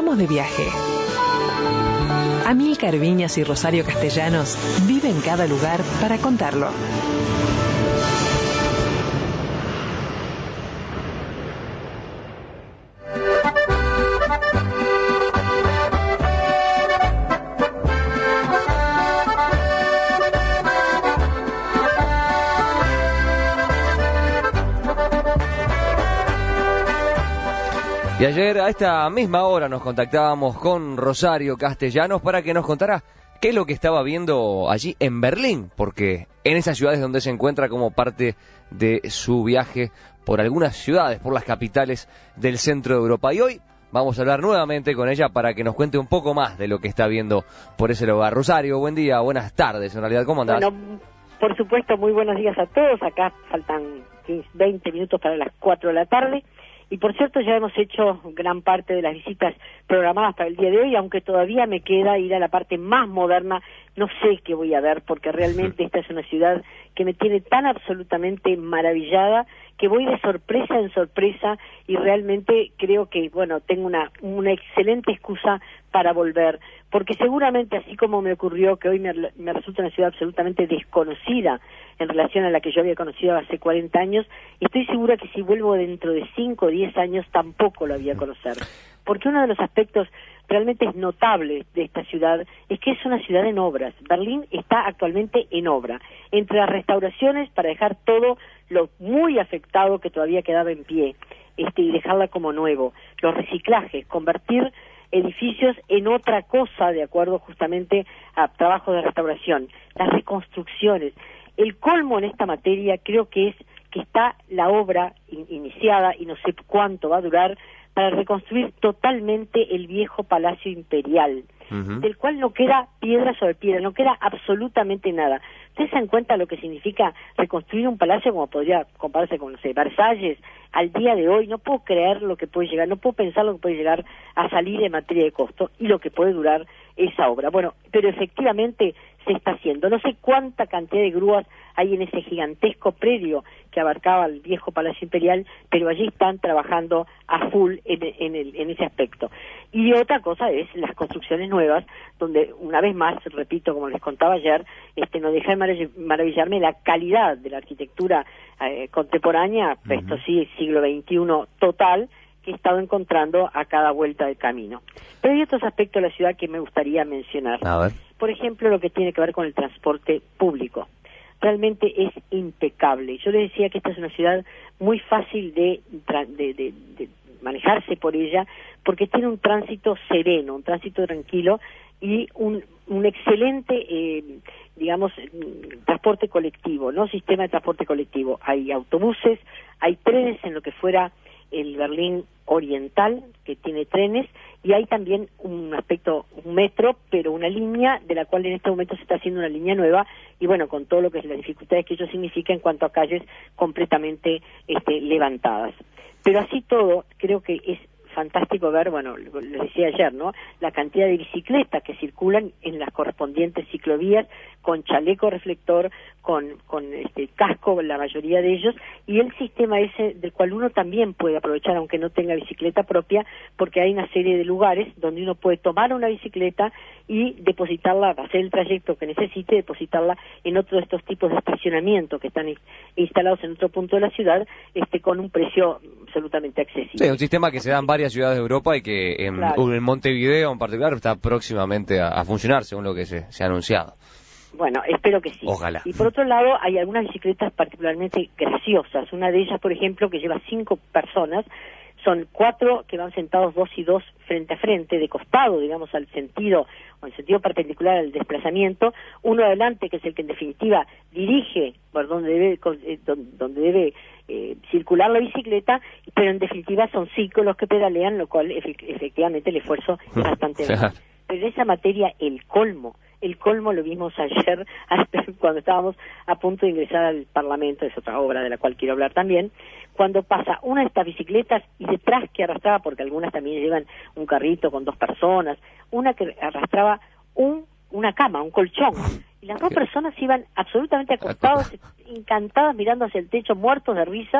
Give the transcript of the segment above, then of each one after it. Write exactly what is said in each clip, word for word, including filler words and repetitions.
vamos de viaje. Amílcar Viñas y Rosario Castellanos viven cada lugar para contarlo. Y ayer a esta misma hora nos contactábamos con Rosario Castellanos para que nos contara qué es lo que estaba viendo allí en Berlín, porque en esas ciudades donde se encuentra como parte de su viaje por algunas ciudades, por las capitales del centro de Europa. Y hoy vamos a hablar nuevamente con ella para que nos cuente un poco más de lo que está viendo por ese lugar. Rosario, buen día, buenas tardes, en realidad, ¿cómo andás? Bueno, por supuesto, muy buenos días a todos. Acá faltan quince, veinte minutos para las cuatro de la tarde. Y por cierto, ya hemos hecho gran parte de las visitas programadas para el día de hoy, aunque todavía me queda ir a la parte más moderna. No sé qué voy a ver, porque realmente esta es una ciudad que me tiene tan absolutamente maravillada que voy de sorpresa en sorpresa y realmente creo que, bueno, tengo una, una excelente excusa para volver, porque seguramente, así como me ocurrió que hoy me, me resulta una ciudad absolutamente desconocida en relación a la que yo había conocido hace cuarenta años, estoy segura que si vuelvo dentro de cinco o diez años tampoco lo voy a conocer, porque uno de los aspectos realmente es notable de esta ciudad es que es una ciudad en obras. Berlín está actualmente en obra, entre las restauraciones para dejar todo lo muy afectado que todavía quedaba en pie, este, y dejarla como nuevo, los reciclajes, convertir edificios en otra cosa de acuerdo justamente a trabajos de restauración, las reconstrucciones. El colmo en esta materia creo que es que está la obra in- iniciada y no sé cuánto va a durar para reconstruir totalmente el viejo Palacio Imperial, uh-huh. del cual no queda piedra sobre piedra, no queda absolutamente nada. ¿Ustedes se dan cuenta lo que significa reconstruir un palacio como podría compararse con, no sé, Versalles? Al día de hoy no puedo creer lo que puede llegar, no puedo pensar lo que puede llegar a salir en materia de costo y lo que puede durar esa obra. Bueno, pero efectivamente se está haciendo. No sé cuánta cantidad de grúas hay en ese gigantesco predio que abarcaba el viejo Palacio Imperial, pero allí están trabajando a full en, en, el, en ese aspecto. Y otra cosa es las construcciones nuevas, donde una vez más, repito, como les contaba ayer, este, no deja de maravillarme la calidad de la arquitectura eh, contemporánea, uh-huh. esto sí, siglo veintiuno total, que he estado encontrando a cada vuelta del camino. Pero hay otros aspectos de la ciudad que me gustaría mencionar. A ver. Por ejemplo, lo que tiene que ver con el transporte público. Realmente es impecable. Yo les decía que esta es una ciudad muy fácil de, de, de, de manejarse por ella, porque tiene un tránsito sereno, un tránsito tranquilo y un, un excelente, eh, digamos, transporte colectivo, ¿no? Sistema de transporte colectivo. Hay autobuses, hay trenes en lo que fuera el Berlín Oriental, que tiene trenes, y hay también un aspecto, un metro, pero una línea de la cual en este momento se está haciendo una línea nueva, y bueno, con todo lo que es las dificultades que ello significa en cuanto a calles completamente este, levantadas. Pero así todo, creo que es fantástico ver, bueno, les decía ayer, ¿no?, la cantidad de bicicletas que circulan en las correspondientes ciclovías con chaleco reflector, con, con este casco, la mayoría de ellos, y el sistema ese del cual uno también puede aprovechar, aunque no tenga bicicleta propia, porque hay una serie de lugares donde uno puede tomar una bicicleta y depositarla, hacer el trayecto que necesite, depositarla en otro de estos tipos de estacionamiento que están instalados en otro punto de la ciudad, este con un precio absolutamente accesible. Sí, un sistema que se da en varias ciudades de Europa y que en, claro. en Montevideo en particular está próximamente a, a funcionar, según lo que se, se ha anunciado. Bueno, espero que sí. Ojalá. Y por otro lado, hay algunas bicicletas particularmente graciosas. Una de ellas, por ejemplo, que lleva cinco personas, son cuatro que van sentados dos y dos frente a frente, de costado, digamos, al sentido, o en sentido perpendicular al desplazamiento. Uno adelante, que es el que en definitiva dirige por donde debe, donde debe eh, circular la bicicleta, pero en definitiva son cinco los que pedalean, lo cual efectivamente el esfuerzo es bastante grande. Pero en esa materia, el colmo, el colmo lo vimos ayer cuando estábamos a punto de ingresar al Parlamento, es otra obra de la cual quiero hablar también, cuando pasa una de estas bicicletas y detrás que arrastraba, porque algunas también llevan un carrito con dos personas, una que arrastraba un una cama, un colchón, y las dos personas iban absolutamente acostados, encantadas, mirando hacia el techo, muertos de risa,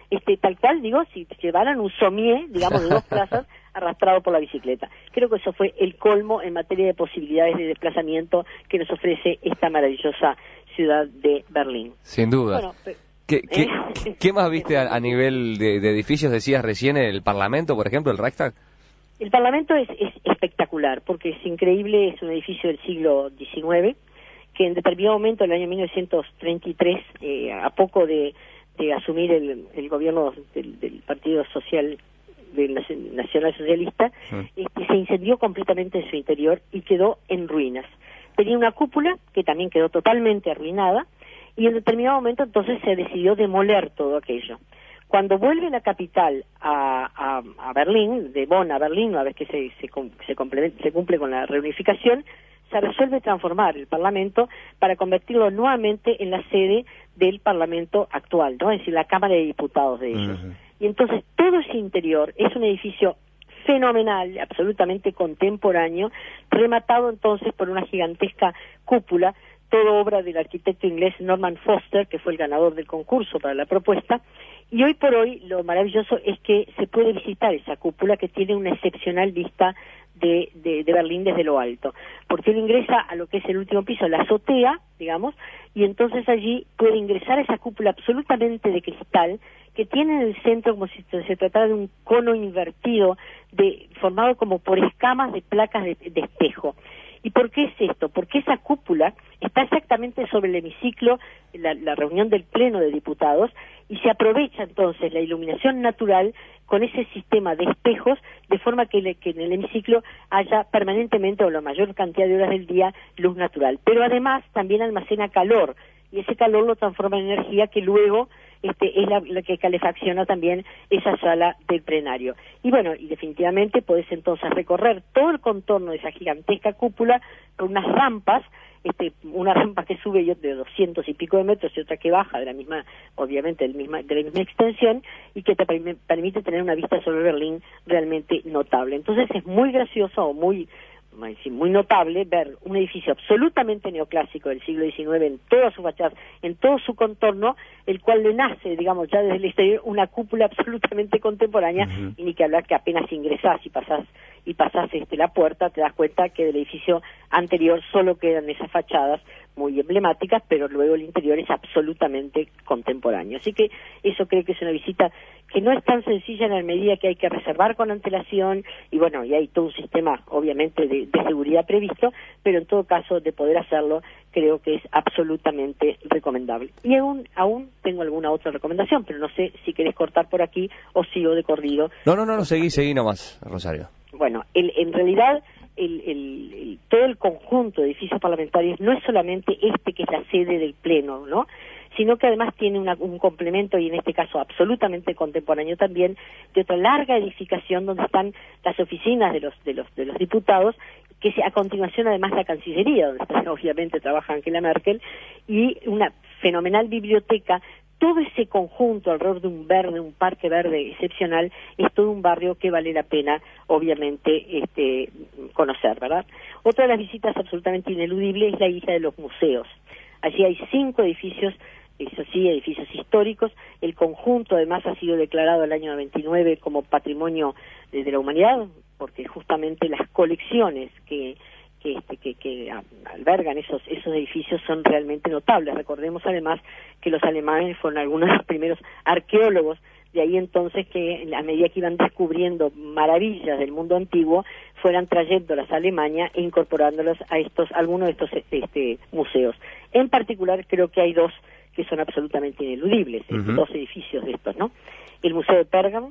este, tal cual, digo, si llevaran un somier, digamos, de dos plazas, arrastrado por la bicicleta. Creo que eso fue el colmo en materia de posibilidades de desplazamiento que nos ofrece esta maravillosa ciudad de Berlín. Sin duda. Bueno, pero, ¿Qué, qué, ¿eh? ¿Qué más viste a, a nivel de, de edificios? Decías recién el Parlamento, por ejemplo, el Reichstag. El Parlamento es, es espectacular, porque es increíble, es un edificio del siglo diecinueve, que en determinado momento, en el año mil novecientos treinta y tres, eh, a poco de, de asumir el, el gobierno del, del Partido Social, del Nacional Socialista, mm. este, se incendió completamente en su interior y quedó en ruinas. Tenía una cúpula que también quedó totalmente arruinada, y en determinado momento entonces se decidió demoler todo aquello. Cuando vuelve la capital a, a, a Berlín, de Bonn a Berlín, una vez que se, se, se, cumple, se cumple con la reunificación, se resuelve transformar el Parlamento para convertirlo nuevamente en la sede del Parlamento actual, ¿no? Es decir, la Cámara de Diputados de ellos. Uh-huh. Y entonces todo ese interior es un edificio fenomenal, absolutamente contemporáneo, rematado entonces por una gigantesca cúpula, todo obra del arquitecto inglés Norman Foster, que fue el ganador del concurso para la propuesta. Y hoy por hoy lo maravilloso es que se puede visitar esa cúpula, que tiene una excepcional vista de, de, de Berlín desde lo alto, porque uno ingresa a lo que es el último piso, la azotea, digamos, y entonces allí puede ingresar a esa cúpula absolutamente de cristal, que tiene en el centro como si se tratara de un cono invertido, de, formado como por escamas de placas de, de espejo. ¿Y por qué es esto? Porque esa cúpula está exactamente sobre el hemiciclo, la, la reunión del Pleno de Diputados, y se aprovecha entonces la iluminación natural con ese sistema de espejos, de forma que, le, que en el hemiciclo haya permanentemente, o la mayor cantidad de horas del día, luz natural. Pero además también almacena calor, y ese calor lo transforma en energía que luego este, es la, la que calefacciona también esa sala del plenario. Y bueno, y definitivamente podés entonces recorrer todo el contorno de esa gigantesca cúpula con unas rampas, este, una rampa que sube de doscientos y pico de metros y otra que baja de la misma, obviamente del misma, de la misma extensión, y que te permite tener una vista sobre Berlín realmente notable. Entonces es muy gracioso o muy muy notable ver un edificio absolutamente neoclásico del siglo diecinueve en todas sus fachadas, en todo su contorno, el cual le nace, digamos, ya desde el exterior una cúpula absolutamente contemporánea. Uh-huh. Y ni que hablar que apenas ingresás y pasás y pasás este, la puerta, te das cuenta que del edificio anterior solo quedan esas fachadas muy emblemáticas, pero luego el interior es absolutamente contemporáneo. Así que eso creo que es una visita que no es tan sencilla en la medida que hay que reservar con antelación, y bueno, y hay todo un sistema obviamente de, de seguridad previsto, pero en todo caso de poder hacerlo creo que es absolutamente recomendable. Y aún, aún tengo alguna otra recomendación, pero no sé si querés cortar por aquí o sigo de corrido. No, no, no, no, seguí, seguí nomás, Rosario. Bueno, el, en realidad el, el, el, todo el conjunto de edificios parlamentarios no es solamente este que es la sede del Pleno, ¿no?, sino que además tiene una, un complemento, y en este caso absolutamente contemporáneo también, de otra larga edificación donde están las oficinas de los de los de los diputados, que a continuación además la Cancillería, donde está, obviamente trabaja Angela Merkel, y una fenomenal biblioteca. Todo ese conjunto alrededor de un verde, un parque verde excepcional, es todo un barrio que vale la pena, obviamente, este, conocer, ¿verdad? Otra de las visitas absolutamente ineludibles es la isla de los museos. Allí hay cinco edificios, eso sí, edificios históricos. El conjunto además ha sido declarado el año noventa y nueve como Patrimonio de, de la Humanidad, porque justamente las colecciones que que, este, que, que albergan esos esos edificios son realmente notables. Recordemos además que los alemanes fueron algunos de los primeros arqueólogos, de ahí entonces que a medida que iban descubriendo maravillas del mundo antiguo, fueran trayéndolas a Alemania e incorporándolas a estos algunos de estos este, museos. En particular creo que hay dos que son absolutamente ineludibles, uh-huh. dos edificios de estos, ¿no? El Museo de Pérgamo,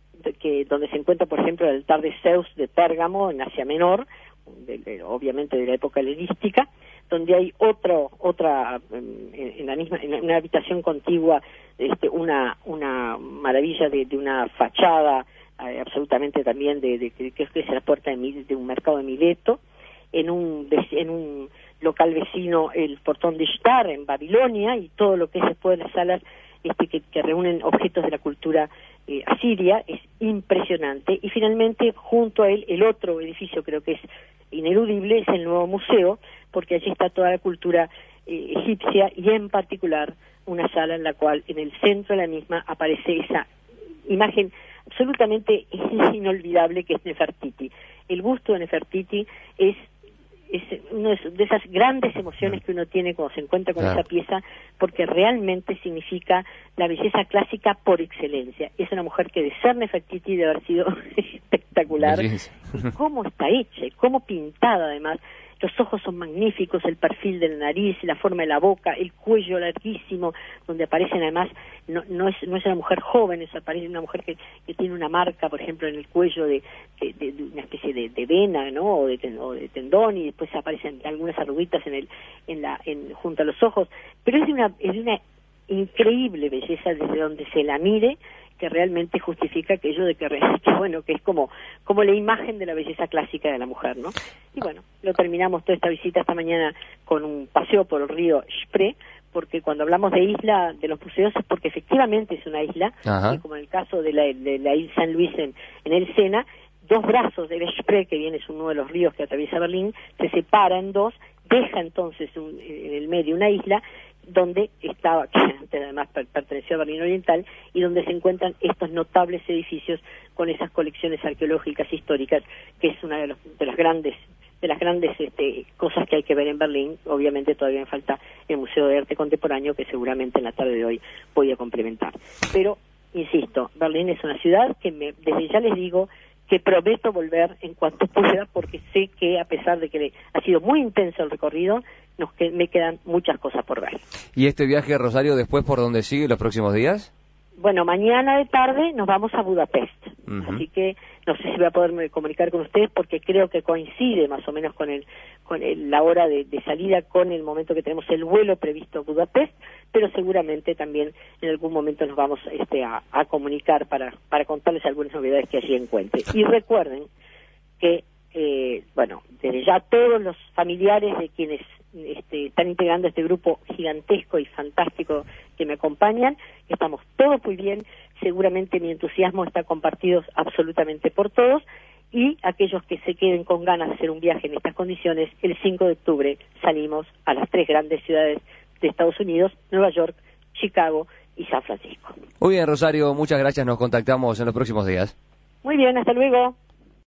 que donde se encuentra, por ejemplo, el altar de Zeus de Pérgamo en Asia Menor, de, de, obviamente de la época helenística, donde hay otro otra en, en la misma en una habitación contigua este, una una maravilla de, de una fachada eh, absolutamente también de, de, de que es la puerta de, de un mercado de Mileto, en un en un local vecino el portón de Shtar en Babilonia, y todo lo que es después de las salas este, que, que reúnen objetos de la cultura eh, asiria. Es impresionante. Y finalmente, junto a él, el otro edificio creo que es ineludible, es el nuevo museo, porque allí está toda la cultura eh, egipcia, y en particular una sala en la cual en el centro de la misma aparece esa imagen absolutamente inolvidable que es Nefertiti. El busto de Nefertiti es, es una de esas grandes emociones que uno tiene cuando se encuentra con claro. esa pieza, porque realmente significa la belleza clásica por excelencia. Es una mujer que de ser Nefertiti debe haber sido espectacular. Cómo está hecha, cómo pintada además. Los ojos son magníficos, el perfil de la nariz, la forma de la boca, el cuello larguísimo, donde aparecen además, no, no es no es una mujer joven, es aparece una mujer que, que tiene una marca, por ejemplo, en el cuello de, de, de, de una especie de, de vena, ¿no? O de, ten, o de tendón, y después aparecen algunas arruguitas en el en la en junto a los ojos, pero es de una es de una increíble belleza desde donde se la mire, que realmente justifica aquello de que, que bueno, que es como como la imagen de la belleza clásica de la mujer, ¿no? Y bueno, lo terminamos toda esta visita esta mañana con un paseo por el río Spree, porque cuando hablamos de isla de los museos es porque efectivamente es una isla, y como en el caso de la, de la isla San Luis en, en el Sena, dos brazos del Spree, que viene es uno de los ríos que atraviesa Berlín, se separa en dos, deja entonces un, en el medio una isla donde estaba, que antes además perteneció a Berlín Oriental, y donde se encuentran estos notables edificios con esas colecciones arqueológicas históricas, que es una de, los, de las grandes de las grandes este, cosas que hay que ver en Berlín. Obviamente todavía me falta el Museo de Arte Contemporáneo, que seguramente en la tarde de hoy voy a complementar. Pero, insisto, Berlín es una ciudad que me, desde ya les digo que prometo volver en cuanto pueda, porque sé que a pesar de que ha sido muy intenso el recorrido, nos que, me quedan muchas cosas por ver. ¿Y este viaje, Rosario, después por dónde sigue los próximos días? Bueno, mañana de tarde nos vamos a Budapest, uh-huh. así que no sé si voy a poderme comunicar con ustedes porque creo que coincide más o menos con el con el, la hora de, de salida, con el momento que tenemos el vuelo previsto a Budapest, pero seguramente también en algún momento nos vamos este, a, a comunicar para, para contarles algunas novedades que allí encuentre. Y recuerden que, eh, bueno, desde ya todos los familiares de quienes este, están integrando este grupo gigantesco y fantástico que me acompañan, estamos todos muy bien, seguramente mi entusiasmo está compartido absolutamente por todos, y aquellos que se queden con ganas de hacer un viaje en estas condiciones, el cinco de octubre salimos a las tres grandes ciudades de Estados Unidos, Nueva York, Chicago y San Francisco. Muy bien, Rosario, muchas gracias, nos contactamos en los próximos días. Muy bien, hasta luego.